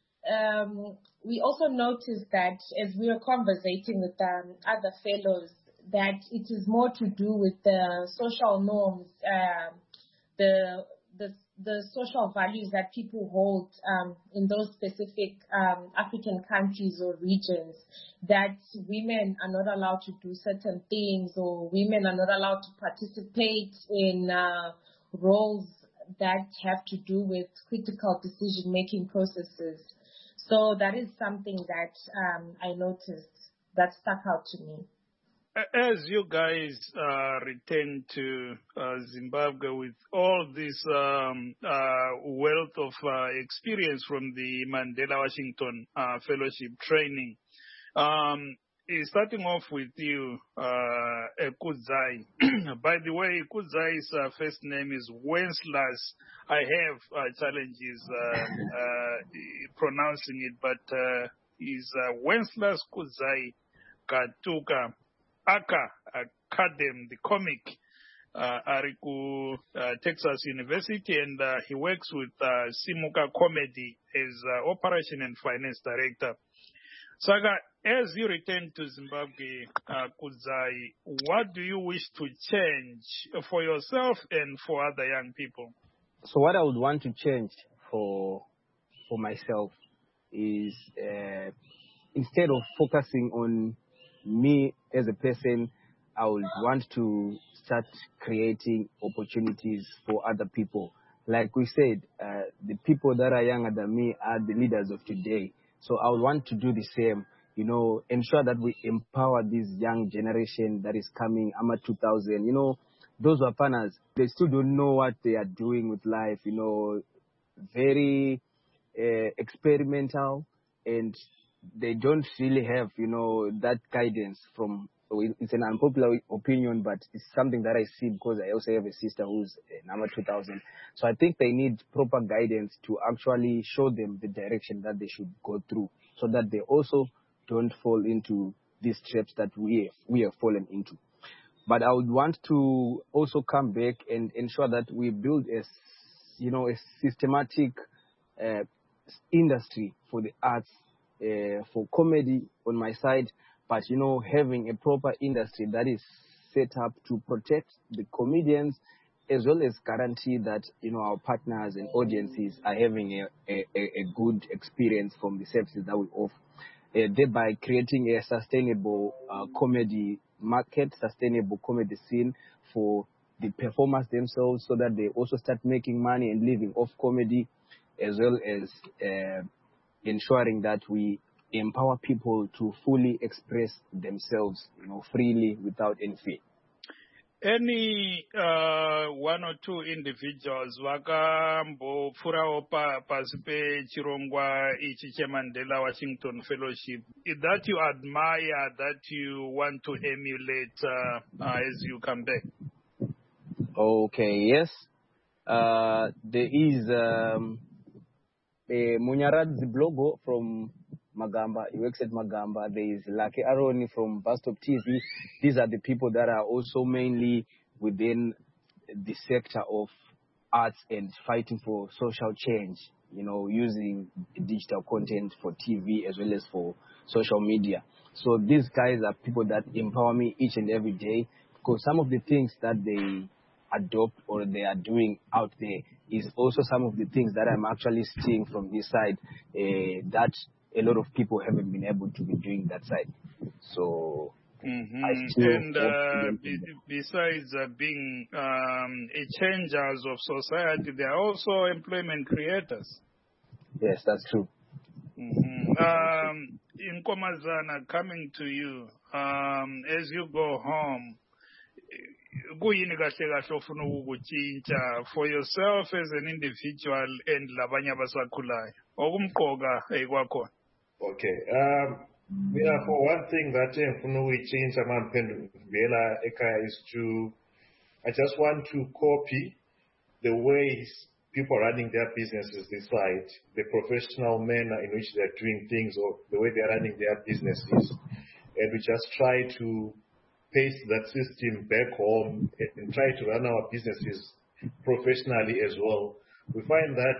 S2: um, we also noticed that as we were conversating with um, other fellows, that it is more to do with the social norms, uh, the the the social values that people hold um, in those specific um, African countries or regions, that women are not allowed to do certain things, or women are not allowed to participate in uh, roles that have to do with critical decision-making processes. So that is something that um, I noticed that stuck out to me.
S1: as you guys uh, return to uh, Zimbabwe with all this um, uh, wealth of uh, experience from the Mandela Washington uh, Fellowship training, um, starting off with you, uh, Kudzai. By the way, Kudzai's uh, first name is Wenceslas. I have uh, challenges uh, uh, pronouncing it, but uh, he's uh, Wenceslas Kudzai Katuka. Aka Academy, the comic, uh, Ariku, uh, Texas University, and uh, he works with uh, Simuka Comedy as uh, Operation and Finance Director. Saga, as you return to Zimbabwe, uh, Kudzai, what do you wish to change for yourself and for other young people?
S3: So what I would want to change for for myself is uh, instead of focusing on me as a person, I would want to start creating opportunities for other people. Like we said, uh, the people that are younger than me are the leaders of today. So I would want to do the same, you know, ensure that we empower this young generation that is coming, A M A two thousand. You know, those Wapanas, they still don't know what they are doing with life, you know, very uh, experimental, and they don't really have, you know, that guidance from, it's an unpopular opinion, but it's something that I see because I also have a sister who's an A M A two thousand. So I think they need proper guidance to actually show them the direction that they should go through so that they also don't fall into these traps that we have, we have fallen into. But I would want to also come back and ensure that we build a, you know, a systematic uh, industry for the arts, Uh, for comedy on my side, but, you know, having a proper industry that is set up to protect the comedians as well as guarantee that, you know, our partners and audiences are having a, a, a good experience from the services that we offer, uh, thereby creating a sustainable uh, comedy market, sustainable comedy scene for the performers themselves so that they also start making money and living off comedy, as well as uh, ensuring that we empower people to fully express themselves, you know, freely without any fear.
S1: Any uh, one or two individuals vakambopfurawo pasi pechirongwa ichi cheMandela Washington Fellowship that you admire, that you want to emulate uh, uh, as you come back?
S3: Okay, yes. Uh, there is um, a Munyaradzi Blogo from Magamba. He works at Magamba. There is Lucky Aroni from Bastop T V. These are the people that are also mainly within the sector of arts and fighting for social change, you know, using digital content for T V as well as for social media. So these guys are people that empower me each and every day, because some of the things that they adopt or they are doing out there is also some of the things that I'm actually seeing from this side uh, that a lot of people haven't been able to be doing that side. So
S1: mm-hmm.
S3: I still
S1: and uh, be, besides uh, being um, a changers of society, they are also employment creators.
S3: Yes, that's true.
S1: Mm-hmm. Um, in Komazana, coming to you, um, as you go home, kuyini kahle kahle ofuna ukukutshintsha for yourself as an individual and labanye abasakhulayo okumqoka ekwakhona?
S4: Okay. Um, yeah, for one thing that engifuna ukuyitshintsha mamphendula ekhaya is to, I just want to copy the way people are running their businesses this side, the professional manner in which they're doing things or the way they're running their businesses. And we just try to paste that system back home and try to run our businesses professionally as well. We find that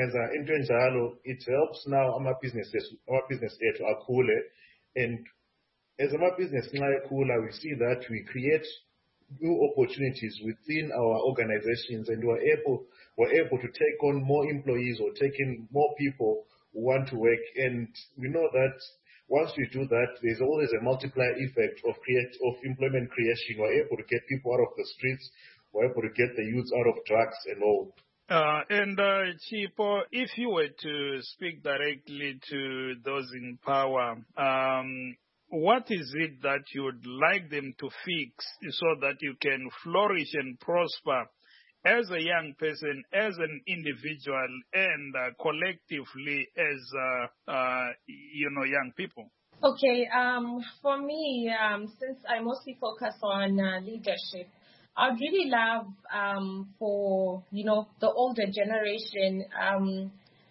S4: it helps now our businesses, our business to akule, and as our business akula, we see that we create new opportunities within our organizations, and we're able we're able to take on more employees or take in more people who want to work. And we know that once we do that, there's always a multiplier effect of create of employment creation. We're able to get people out of the streets. We're able to get the youth out of drugs and all.
S1: Uh, and uh, Chipo, if you were to speak directly to those in power, um, what is it that you would like them to fix so that you can flourish and prosper as a young person, as an individual, and uh, collectively as, uh, uh, you know, young people?
S2: Okay, um, for me, um, since I mostly focus on uh, leadership, I'd really love um, for, you know, the older generation um,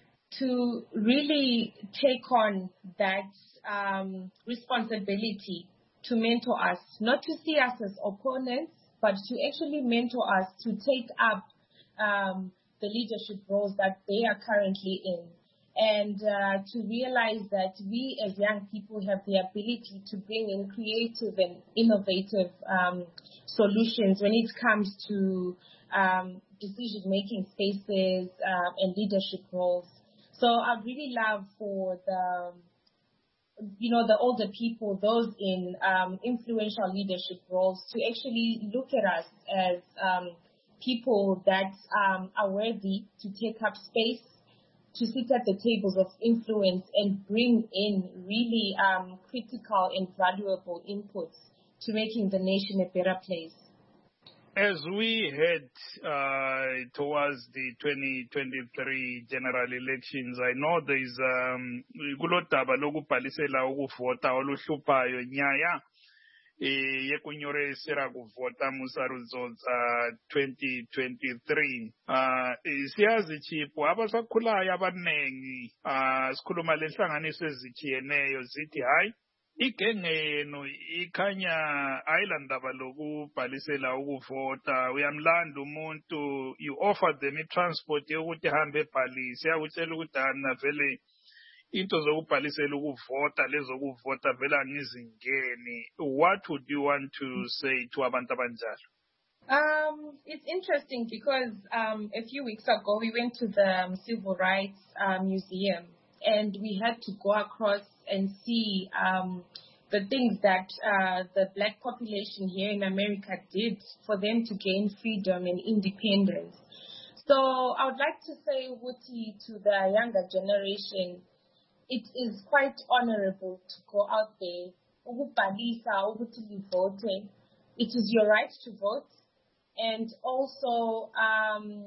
S2: to really take on that um, responsibility to mentor us, not to see us as opponents, but to actually mentor us to take up um, the leadership roles that they are currently in. And uh, to realize that we as young people have the ability to bring in creative and innovative um, solutions when it comes to um, decision-making spaces uh, and leadership roles. So I'd really love for the, you know, the older people, those in um, influential leadership roles, to actually look at us as um, people that um, are worthy to take up space, to sit at the tables of influence and bring in really um, critical and valuable inputs to making the nation a better place.
S1: As we head uh, towards the twenty twenty-three general elections, I know there is um, kulodaba lokubhalisela ukuvota oluhluphayo nyaya yekunyoresera kuvota musarudzodza twenty twenty-three. Uh, siyazi chipho abasakhulayo abanengi uh, sikhuluma lenhlanganiso ezitshiyeneyo zithi hayi igengeno ikhanya ayilandaba lokubhalisela ukuvota uyamlanda umuntu, you offer them i-transport yokuthi hambe ebhalise, yakutshela ukuthi ana vele into zokubhalisela ukuvota lezokuvota vele angizingeni. What would you want to say to abantu abanjalo?
S2: Um, it's interesting because um, a few weeks ago we went to the um, Civil Rights uh, Museum, and we had to go across and see um, the things that uh, the black population here in America did for them to gain freedom and independence. So I would like to say, Wuti, to the younger generation, it is quite honorable to go out there. It is your right to vote. And also, um,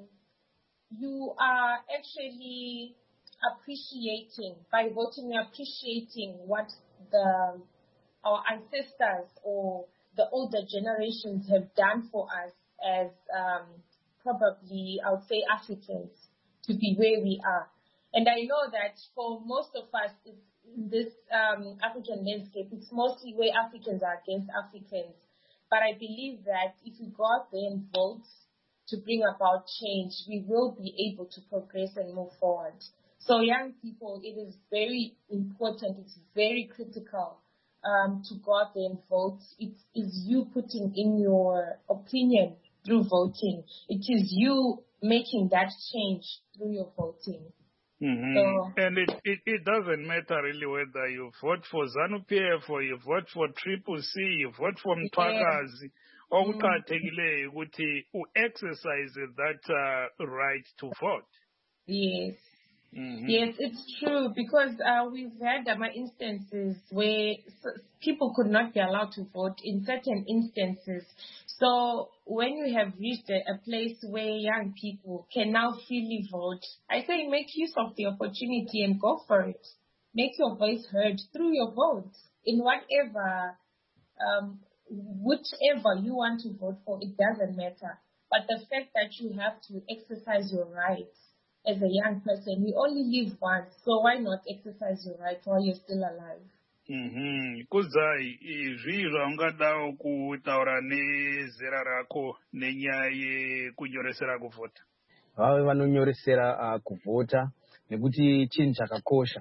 S2: you are actually appreciating, by voting, you're appreciating what the our ancestors or the older generations have done for us as um, probably, I would say, Africans to be where we are. And I know that for most of us in this um, African landscape, it's mostly where Africans are against Africans. But I believe that if we go out there and vote to bring about change, we will be able to progress and move forward. So young people, it is very important, it's very critical um, to go out there and vote. It is you putting in your opinion through voting. It is you making that change through your voting.
S1: Mm-hmm. So, and it, it, it doesn't matter really whether you vote for ZANU-P F or you vote for Triple C, you vote for Mtwakazi, or ukuqakathekileyo ukuthi u-exercise that uh, right to vote.
S2: Yes.
S1: Mm-hmm.
S2: Yes, it's true, because uh, we've had um, instances where people could not be allowed to vote in certain instances. So when you have reached a, a place where young people can now freely vote, I say make use of the opportunity and go for it. Make your voice heard through your vote in whatever, um, whichever you want to vote for, it doesn't matter. But the fact that you have to exercise your rights as a young person, we only live once, so why not exercise your rights while you're still alive?
S1: Mhm. Kuzai izvizvo ungadawo kutaura nezera rako nenyaya kunyoresera kuvota.
S3: Vave vanonyoresera kuvota nekuti chinhu chakakosha.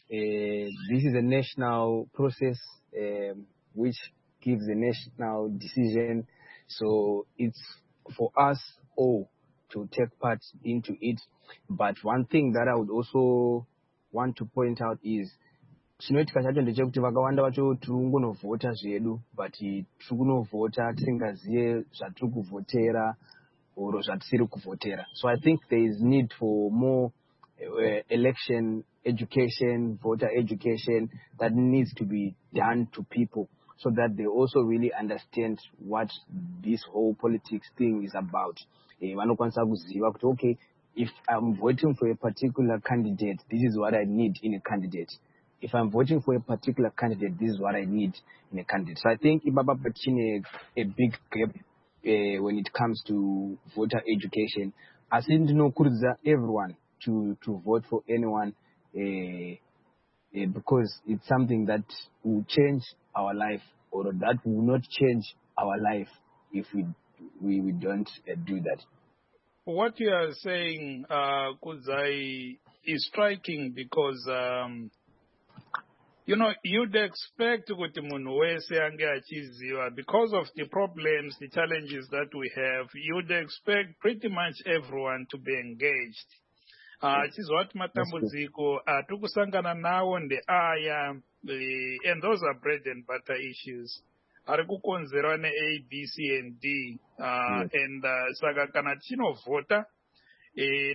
S3: This is a national process um, which gives a national decision, so it's for us all to take part into it. But one thing that I would also want to point out is chinoitika chacho ndechekuti vakawanda vacho tiri kungovhota zvedu, but tiri kunovhota tisingazive zvatiri kuvhotera or zvatisiri kuvhotera. So I think there is need for more uh, election education, voter education that needs to be done to people so that they also really understand what this whole politics thing is about. Uh, okay, if I'm voting for a particular candidate, this is what I need in a candidate. If I'm voting for a particular candidate, this is what I need in a candidate. So I think Ibaba Pachine a big gap uh, when it comes to voter education. I think no kurza everyone to, to vote for anyone uh, uh, because it's something that will change our life or that will not change our life if we we, we don't uh, do that.
S1: What you are saying, uh, Kuzai, is striking because um, you know, you'd expect because of the problems, the challenges that we have, you'd expect pretty much everyone to be engaged. Uh, chizwati matambudziko atikusangana nawo ndeaya and those are bread and butter issues. Ari kukonzerwa ne-A, B, C and D. Uh, and uh, saka kana tichinovhota Eh,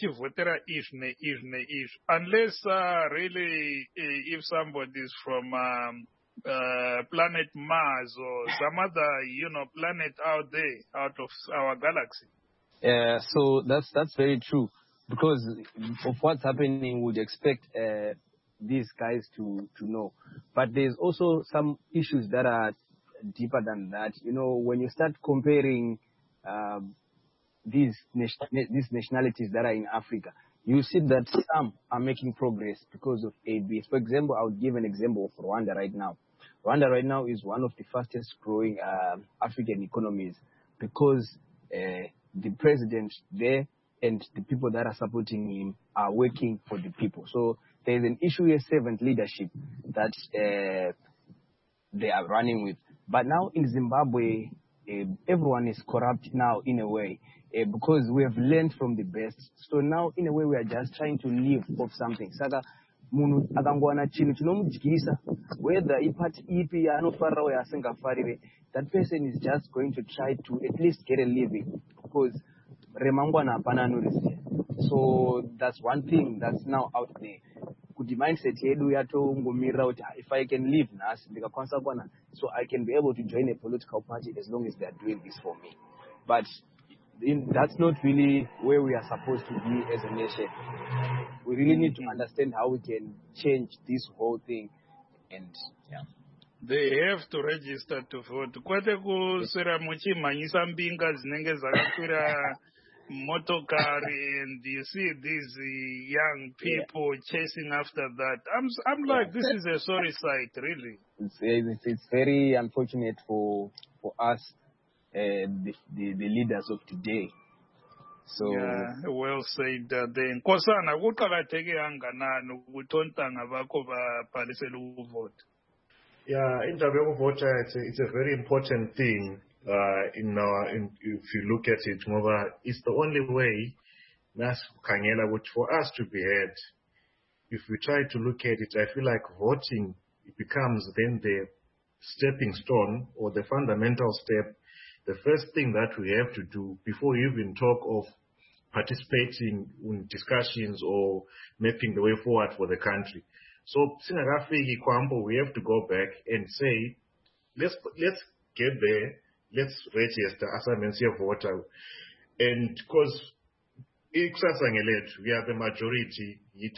S1: if if unless uh, really uh, if somebody is from um, uh, planet Mars or some other you know planet out there out of our galaxy.
S3: Yeah, uh, so that's that's very true because of what's happening, we would expect uh, these guys to to know. But there's also some issues that are deeper than that. You know, when you start comparing. Um, These, these nationalities that are in Africa, you see that some are making progress because of A B S. For example, I would give an example of Rwanda right now. Rwanda right now is one of the fastest growing uh, African economies because uh, the president there and the people that are supporting him are working for the people. So there is an issue here, servant leadership that uh, they are running with. But now in Zimbabwe, uh, everyone is corrupt now in a way. Uh, because we have learned from the best. So now, in a way, we are just trying to live off something. Saka, munu akangwana chinu chinomujikisa, whether ipati ipi anofarira or asingafarire, that person is just going to try to at least get a living because remangwana hapana anoriziya. So that's one thing that's now out there. Kuti mindset yedu yatongomirira kuti if I can live nasi ndikakwanisa kwana, so I can be able to join a political party as long as they are doing this for me. But In, that's not really where we are supposed to be as a nation. We really need to understand how we can change this whole thing. And yeah,
S1: they have to register to vote. Kwete kusera muchimanyisa mbinga zinenge zakakwira motokari, and you see these uh, young people yeah. chasing after that. I'm I'm like, this is a sorry sight, really.
S3: It's it's, it's very unfortunate for for us. Uh, the, the the leaders of today. So
S1: yeah, well said. Uh, then Kosana, kuqakatheke kanganani ukutontanga bakho babhalisela ukuvota?
S4: Yeah, indaba yokuvota, it's a, it's a very important thing. Uh, in our, in, if you look at it, it's the only way for us to be heard. If we try to look at it, I feel like voting it becomes then the stepping stone or the fundamental step. The first thing that we have to do before we even talk of participating in discussions or mapping the way forward for the country. So, we have to go back and say, let's let's get there, let's register as I mentioned voter, and because we are the majority,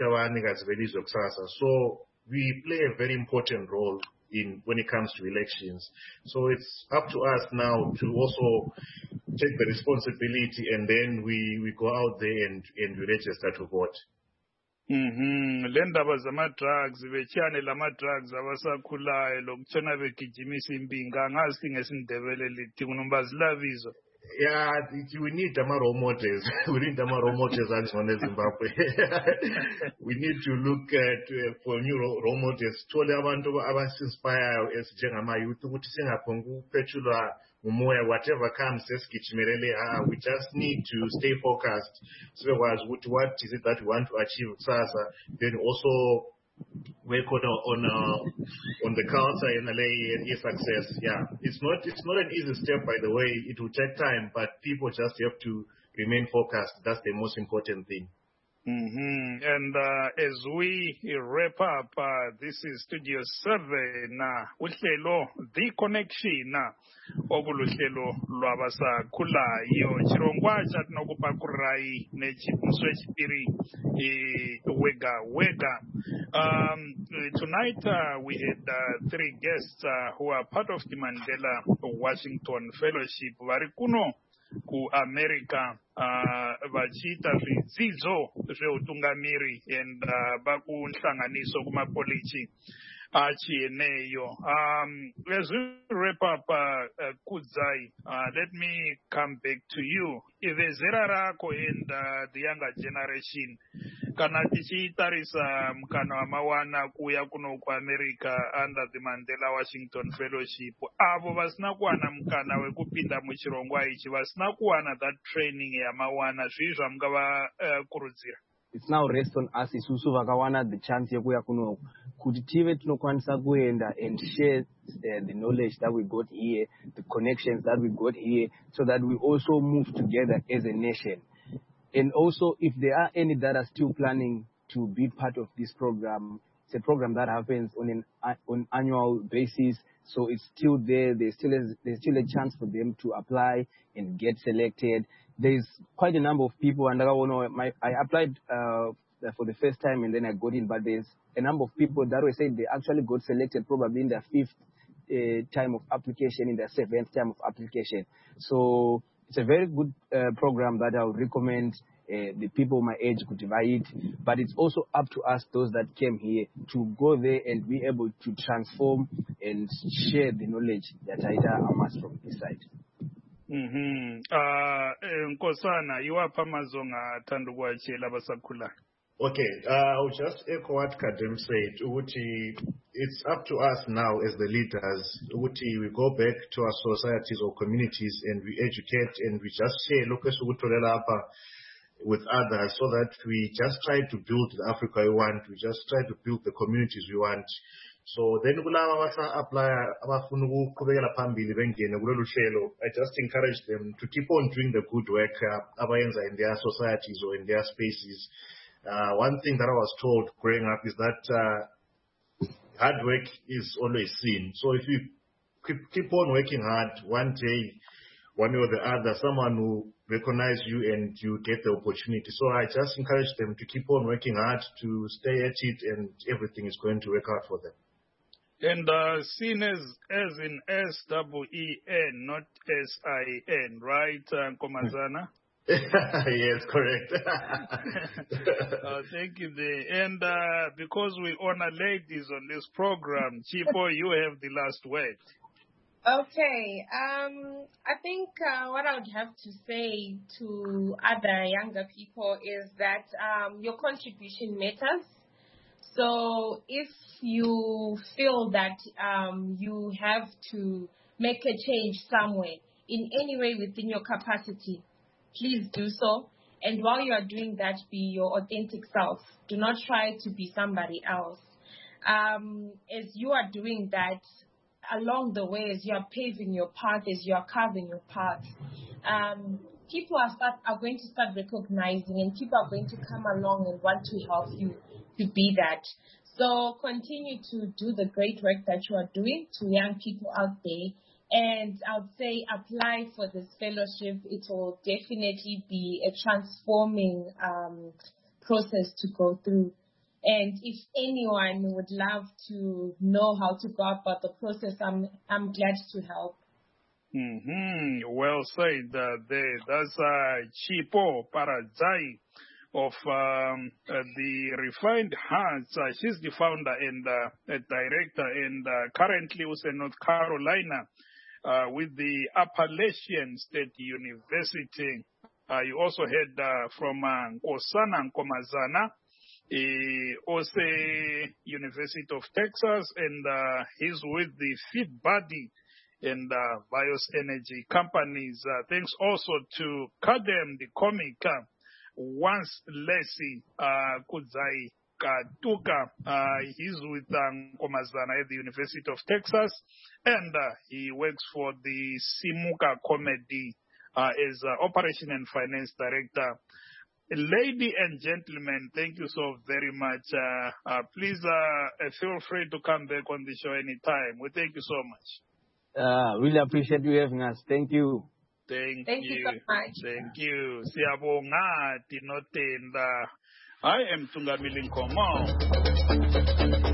S4: so we play a very important role in when it comes to elections. So it's up to us now to also take the responsibility, and then we, we go out there and, and we register to vote.
S1: Mhm. Lendaba zama-drugs, bechane lama-drugs abasakhulayo lokutshona begijimisa imbinga angazi ngesindebele lithi kunombazilavizo.
S4: Yeah, we need the role models. We need the role models as on Zimbabwe. We need to look at uh, for new role models. Tole abantu abasinspire as jengama youth ukuthi singaphongu petula umoya whatever comes esigijimelele. Ah, we just need to stay focused. So what what is it that we want to achieve kusasa? Then also work on on uh, on the culture and the success. Yeah, it's not it's not an easy step, by the way. It will take time, but people just have to remain focused. That's the most important thing.
S1: Mm-hmm. And uh, as we wrap up, uh, this is Studio seven, uh, uhlelo The Connection, uh, obuluhlelo lwabasakhulayo chirongwa chatinokupa kurai nechimuswe chipiri eh, wega wega. Um, tonight uh, we had uh, three guests uh, who are part of the Mandela Washington Fellowship vari kuno ku America uh, vachiita zvidzidzo zveutungamiri and uh, vakuhlanganiso kumakoleji achieneyo. Um, as we wrap up, uh, uh, Kudzai, uh, let me come back to you. Ivezera rako and uh, the younger generation, kana tichitarisa mkana wamawana kuya kuno ku America under the Mandela Washington Fellowship, avo vasina kuwana mkana wekupinda muchirongwa ichi, vasina kuwana that training yamawana, zvii zvamungava uh, kurudzira?
S3: It's now rest on us isusu vakawana the chance yekuya kuno kuti tive tinokwanisa kuenda and share uh, the knowledge that we got here, the connections that we got here, so that we also move together as a nation. And also, if there are any that are still planning to be part of this program, it's a program that happens on an uh, on annual basis, so it's still there. There's still a, there's still a chance for them to apply and get selected. There's quite a number of people, and I don't know, my, I applied uh, for the first time and then I got in, but there's a number of people that were saying they actually got selected probably in their fifth uh, time of application, in their seventh time of application. So it's a very good uh, program that I would recommend uh, the people my age could try it, but it's also up to us, those that came here, to go there and be able to transform and share the knowledge that I amassed from this side.
S1: Mm-hmm. Uh, Nkosana, you are Pamazonga Tanduwache Labasakula.
S4: Okay, uh, I'll just echo what Kadem said. Uti, it's up to us now as the leaders. Uti, we go back to our societies or communities and we educate and we just share with others so that we just try to build the Africa we want. We just try to build the communities we want. So then apply I just encourage them to keep on doing the good work uh, in their societies or in their spaces. Uh, one thing that I was told growing up is that uh, hard work is always seen. So if you keep, keep on working hard, one day, one way or the other, someone will recognize you and you get the opportunity. So I just encourage them to keep on working hard, to stay at it, and everything is going to work out for them.
S1: And uh, seen as, as in S W E N, not S I N, right, uh, Komazana?
S4: Yes, correct.
S1: uh, thank you there. And uh, because we honor ladies on this program, Chipo, you have the last word.
S2: Okay. Um, I think uh, what I would have to say to other younger people is that um, your contribution matters. So if you feel that um, you have to make a change somewhere, in any way within your capacity, please do so. And while you are doing that, be your authentic self. Do not try to be somebody else. Um, as you are doing that, along the way, as you are paving your path, as you are carving your path, um, people are, start, are going to start recognizing, and people are going to come along and want to help you to be that. So continue to do the great work that you are doing to young people out there. And I would say apply for this fellowship. It will definitely be a transforming um, process to go through. And if anyone would love to know how to go about the process, I'm I'm glad to help.
S1: Mm-hmm. Well said uh, there. That's uh, Chipo Paradzai of um, uh, the Refined Hearts. Uh, she's the founder and uh, a director, and uh, currently was in North Carolina uh, with the Appalachian State University. Uh, you also heard uh, from uh, Nkosana Nkomazana, uh, also University of Texas, and uh, he's with the Feedbody and uh, Bios Energy companies. Uh, thanks also to Kadem, the comic, uh, once Lesi uh, Kudzai Katuka. Uh, he's with um, Nkomazana at the University of Texas, and uh, he works for the Simuka Comedy uh, as uh, Operation and Finance Director. Ladies and gentlemen, thank you so very much. Uh, uh, please uh, feel free to come back on the show anytime. We thank you so much.
S3: Uh, really appreciate you having us. Thank you.
S1: Thank,
S2: Thank you.
S1: you
S2: so much.
S1: Thank you. Siyabonga tinotenda. I am Tungamili Nkomo.